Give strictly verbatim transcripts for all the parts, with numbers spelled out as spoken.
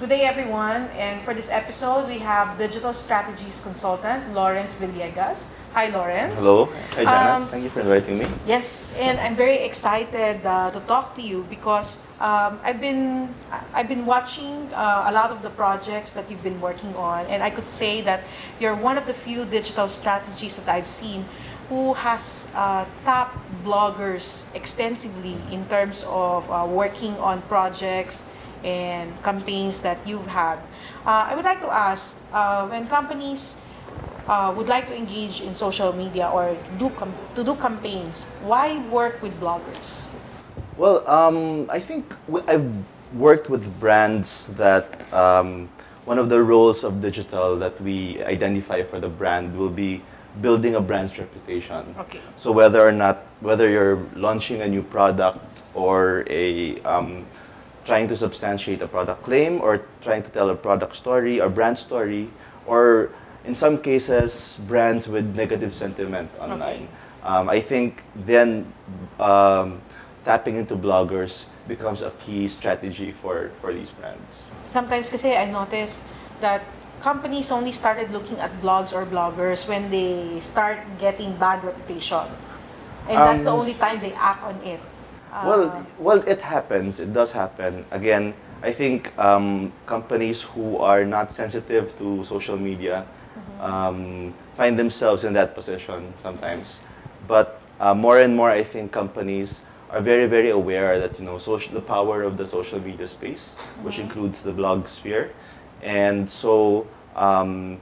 Good day, everyone. And for this episode, we have digital strategies consultant Lawrence Villegas. Hi, Lawrence. Hello. Hi, Jana. Um, Thank you for inviting me. Yes, and I'm very excited uh, to talk to you because um, I've been I've been watching uh, a lot of the projects that you've been working on, and I could say that you're one of the few digital strategies that I've seen who has uh, tapped bloggers extensively in terms of uh, working on projects and campaigns that you've had. Uh, I would like to ask, uh, when companies uh, would like to engage in social media or do com- to do campaigns, why work with bloggers? Well, um, I think w- I've worked with brands that um, one of the roles of digital that we identify for the brand will be building a brand's reputation. Okay. So whether or not, whether you're launching a new product or a um, trying to substantiate a product claim or trying to tell a product story or brand story, or in some cases, brands with negative sentiment online. Okay. Um, I think then um, tapping into bloggers becomes a key strategy for, for these brands. Sometimes kasi I notice that companies only started looking at blogs or bloggers when they start getting bad reputation. And that's the Um, only time they act on it. Uh, Well, well, it happens. It does happen. Again, I think um, companies who are not sensitive to social media um, find themselves in that position sometimes. But uh, more and more, I think companies are very, very aware that you know social, the power of the social media space, which includes the blog sphere, and so um,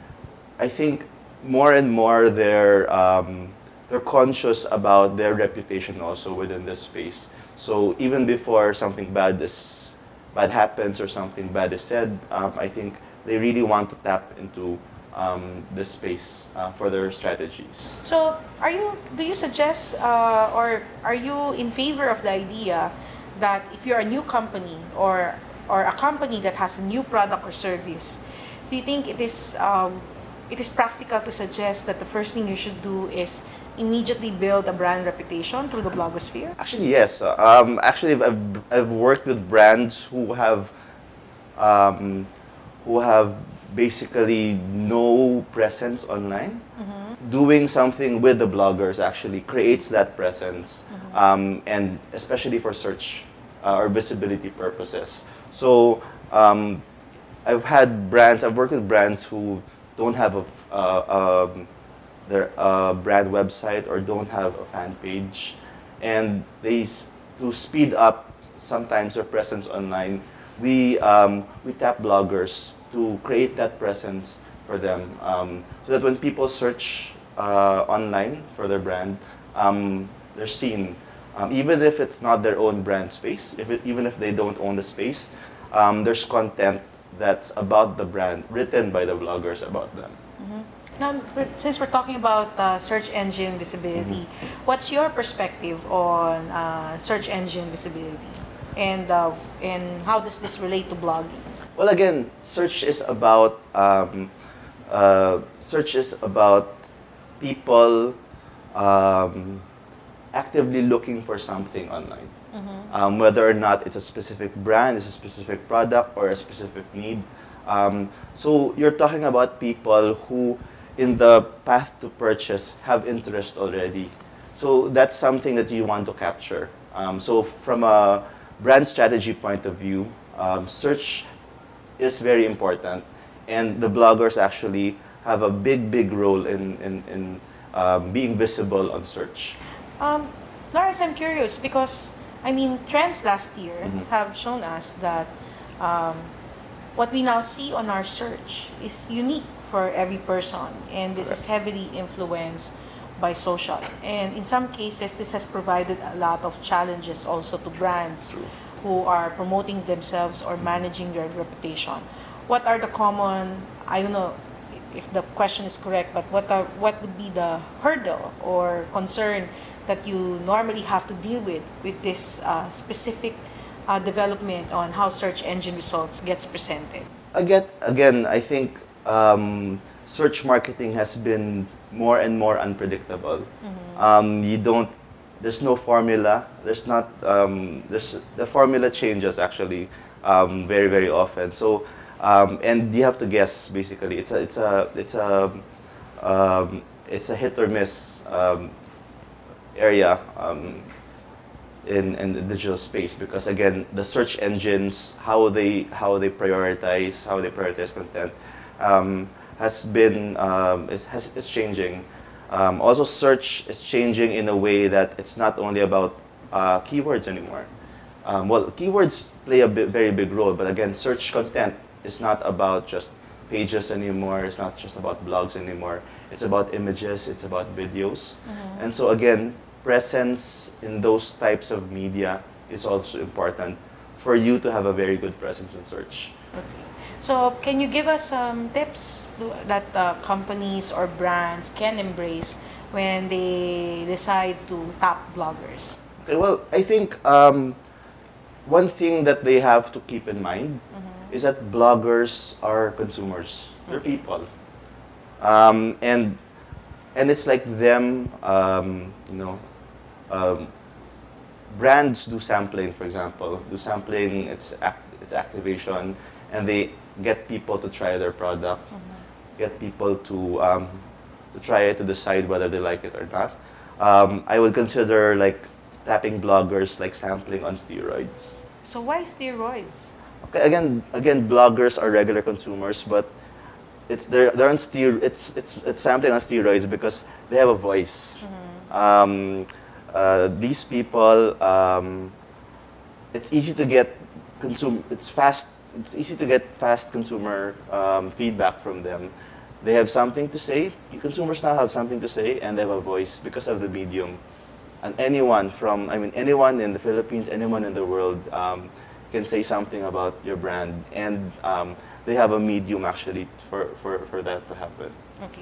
I think more and more they're um, they're conscious about their reputation also within this space. So even before something bad is bad happens or something bad is said, um, I think they really want to tap into um, this space uh, for their strategies. So, are you? Do you suggest, uh, or are you in favor of the idea that if you're a new company or or a company that has a new product or service, do you think it is um, it is practical to suggest that the first thing you should do is immediately build a brand reputation through the blogosphere? Actually, yes. Um, actually, I've, I've worked with brands who have um, who have basically no presence online. Doing something with the bloggers actually creates that presence, um, and especially for search uh, or visibility purposes. So um, I've had brands. I've worked with brands who don't have a uh, um, their uh, brand website or don't have a fan page, and they s- to speed up sometimes their presence online, we um, we tap bloggers to create that presence for them, um, so that when people search uh, online for their brand, um, they're seen, um, even if it's not their own brand space, if it, even if they don't own the space, um, there's content that's about the brand written by the bloggers about them. Now, we're- since we're talking about uh, search engine visibility, what's your perspective on uh, search engine visibility, and uh, and how does this relate to blogging? Well, again, search is about um, uh, search is about people um, actively looking for something online, um, whether or not it's a specific brand, it's a specific product, or a specific need. Um, so you're talking about people who, in the path to purchase, have interest already. So that's something that you want to capture. Um, so from a brand strategy point of view, um, search is very important, and the bloggers actually have a big, big role in, in, in um, being visible on search. Um, Lawrence, I'm curious because I mean trends last year Mhm. have shown us that um, what we now see on our search is unique for every person, and this is heavily influenced by social. And in some cases, this has provided a lot of challenges also to brands who are promoting themselves or managing their reputation. What are the common, I don't know if the question is correct, but what are what would be the hurdle or concern that you normally have to deal with with this uh, specific uh, development on how search engine results gets presented? Again, again, I think um, search marketing has been more and more unpredictable. Um, you don't, there's no formula. There's not, um, there's the formula changes actually um, very very often. So um, and you have to guess basically. It's a it's a it's a um, it's a hit or miss um, area. Um, in, in the digital space, because again the search engines, how they how they prioritize how they prioritize content um, has been um, is, has, is changing. Um, also search is changing in a way that it's not only about uh, keywords anymore. Um, well, keywords play a bi- very big role, but again search content is not about just pages anymore, it's not just about blogs anymore, it's about images, it's about videos. Mhm. And so again, presence in those types of media is also important for you to have a very good presence in search. Okay. So, can you give us some tips that uh, companies or brands can embrace when they decide to tap bloggers? Okay, well, I think um, one thing that they have to keep in mind is that bloggers are consumers. They're Okay. people. Um, and and it's like them, um, you know, um, brands do sampling, for example, do sampling, it's, act, it's activation, and they get people to try their product, get people to, um, to try it, to decide whether they like it or not. Um, I would consider like tapping bloggers like sampling on steroids. So, why steroids? Okay, again, again, bloggers are regular consumers, but it's they're, they're on steer, it's, it's, it's sampling on steroids because they have a voice. Um, uh, these people, um, it's easy to get consume. It's fast. It's easy to get fast consumer um, feedback from them. They have something to say. Consumers now have something to say, and they have a voice because of the medium. And anyone from, I mean, anyone in the Philippines, anyone in the world um, can say something about your brand, and um, they have a medium actually for, for, for that to happen. Okay.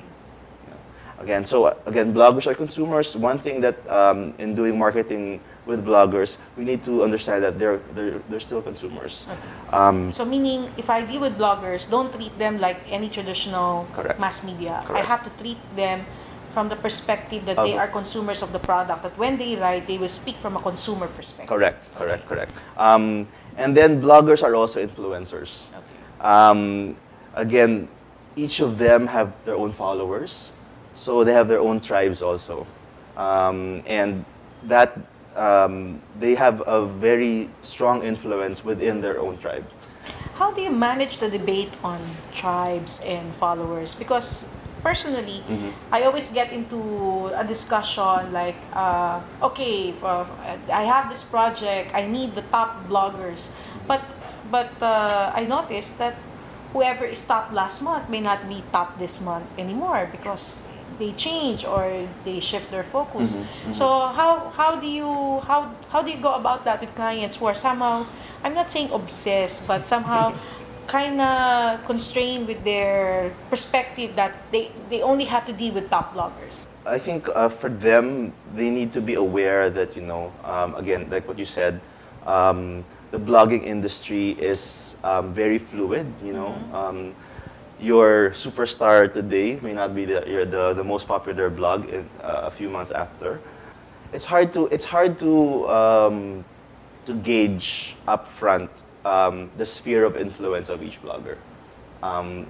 Again, so uh, again, bloggers are consumers. One thing that um, in doing marketing with bloggers, we need to understand that they're they're, they're still consumers. Okay. Um, So, meaning, if I deal with bloggers, don't treat them like any traditional Correct. mass media. I Correct. have to treat them from the perspective that they Of- are consumers of the product. That when they write, they will speak from a consumer perspective. correct, correct, correct. Um, and then bloggers are also influencers. Okay. Um, again, each of them have their own followers, so they have their own tribes also, um, and that um, they have a very strong influence within their own tribe. How do you manage the debate on tribes and followers? Because personally, I always get into a discussion like, uh, okay, for, I have this project, I need the top bloggers, but but uh, I noticed that whoever is top last month may not be top this month anymore because they change or they shift their focus. So how how do you how how do you go about that with clients who are somehow, I'm not saying obsessed, but somehow kind of constrained with their perspective that they they only have to deal with top bloggers? I think uh, for them, they need to be aware that, you know, um, again, like what you said, um, the blogging industry is um, very fluid, you know. Um, your superstar today may not be the, you're the, the most popular blog in, uh, a few months after. It's hard to, it's hard to, um, to gauge upfront um, the sphere of influence of each blogger. Um,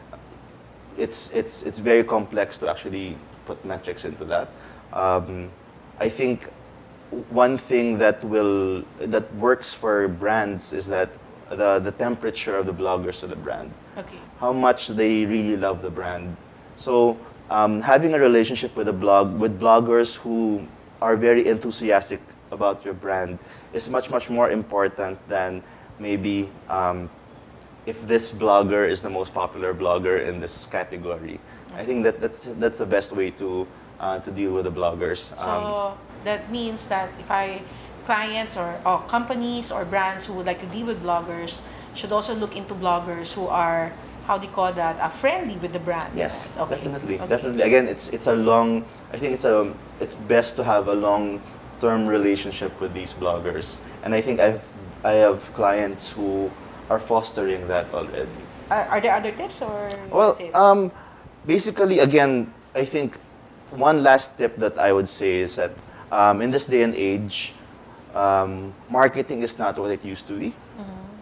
it's, it's, it's very complex to actually put metrics into that. Um, I think one thing that will that works for brands is that the, the temperature of the bloggers to the brand. Okay. How much they really love the brand. So um, having a relationship with a blog with bloggers who are very enthusiastic about your brand is much much more important than maybe um, if this blogger is the most popular blogger in this category. I think that that's that's the best way to uh, to deal with the bloggers. So Um, that means that if I clients or, or companies or brands who would like to deal with bloggers should also look into bloggers who are, how do you call that, uh, friendly with the brand. Yes, Okay. definitely, Okay. definitely. Again, it's it's a long. I think it's a it's best to have a long-term relationship with these bloggers, and I think I've I have clients who are fostering that already. Are, are there other tips or Well, that's it? um, basically, again, I think one last tip that I would say is that um, in this day and age, um, marketing is not what it used to be.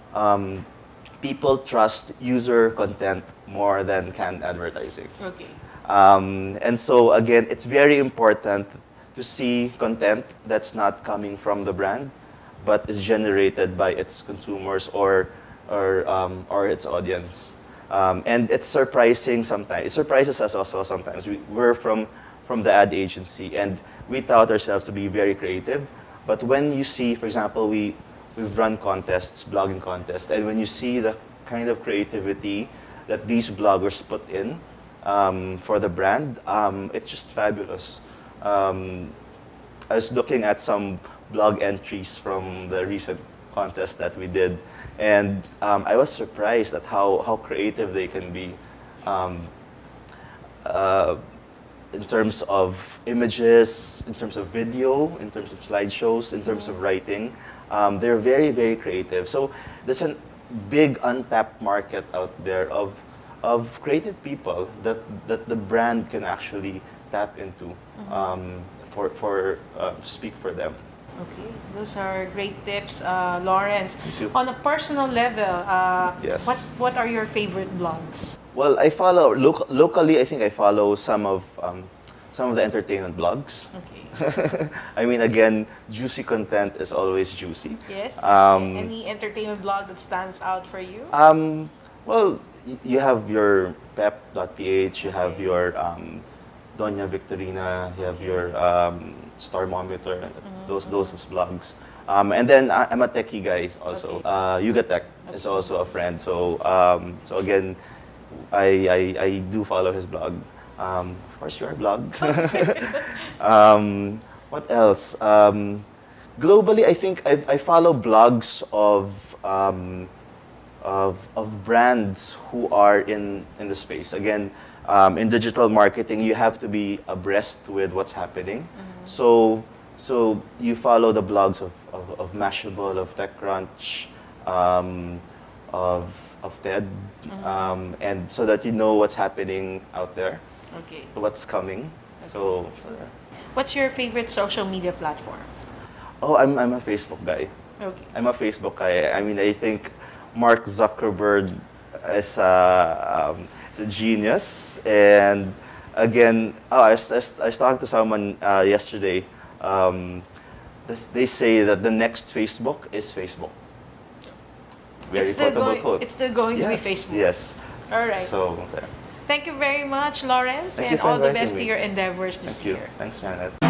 um, people trust user content more than canned advertising. Okay. Um, and so again, it's very important to see content that's not coming from the brand, but is generated by its consumers or or um, or its audience. Um, and it's surprising sometimes. It surprises us also sometimes. We, we're from from the ad agency, and we tout ourselves to be very creative. But when you see, for example, we we've run contests, blogging contests, and when you see the kind of creativity that these bloggers put in um, for the brand, um, it's just fabulous. Um, I was looking at some blog entries from the recent contest that we did, and um, I was surprised at how, how creative they can be um, uh, in terms of images, in terms of video, in terms of slideshows, in terms of writing. Um, they're very, very creative. So there's a big untapped market out there of, of creative people that, that the brand can actually tap into mm-hmm. um, for, for uh, speak for them. Okay, those are great tips, uh, Lawrence. Thank you. On a personal level, uh, yes. what's, what are your favorite blogs? Well, I follow, lo locally I think I follow some of, um, some of the entertainment blogs. Okay. I mean, again, juicy content is always juicy. Yes. Um, Any entertainment blog that stands out for you? Um, well, you have your pep dot p h, you have your um, Doña Victorina, you have your um, Starmometer, mm-hmm. those those blogs. Um, and then I, I'm a techie guy also. Okay. Uh, Yugatech okay. is also a friend. So um, so again, I, I, I do follow his blog. Um, of course, your blog. um, what else? Um, globally, I think I, I follow blogs of, um, of of brands who are in in the space. Again, um, in digital marketing, you have to be abreast with what's happening. Mm-hmm. So so you follow the blogs of of, of Mashable, of TechCrunch, um, of of TED, mm-hmm. um, and so that you know what's happening out there. Okay. What's coming. Okay. So, so yeah. What's your favorite social media platform? Oh, I'm I'm a Facebook guy. Okay. I'm a Facebook guy. I mean, I think Mark Zuckerberg is a, um, is a genius. And again, oh, I was, I was, I was talking to someone uh, yesterday. Um, this, they say that the next Facebook is Facebook. Very it's still quotable going, quote. It's still going yes, to be Facebook. Yes. All right. So. Yeah. Thank you very much, Lawrence, Thank and you for all the inviting best me. to your endeavors this Thank year. you. Thanks, Janet.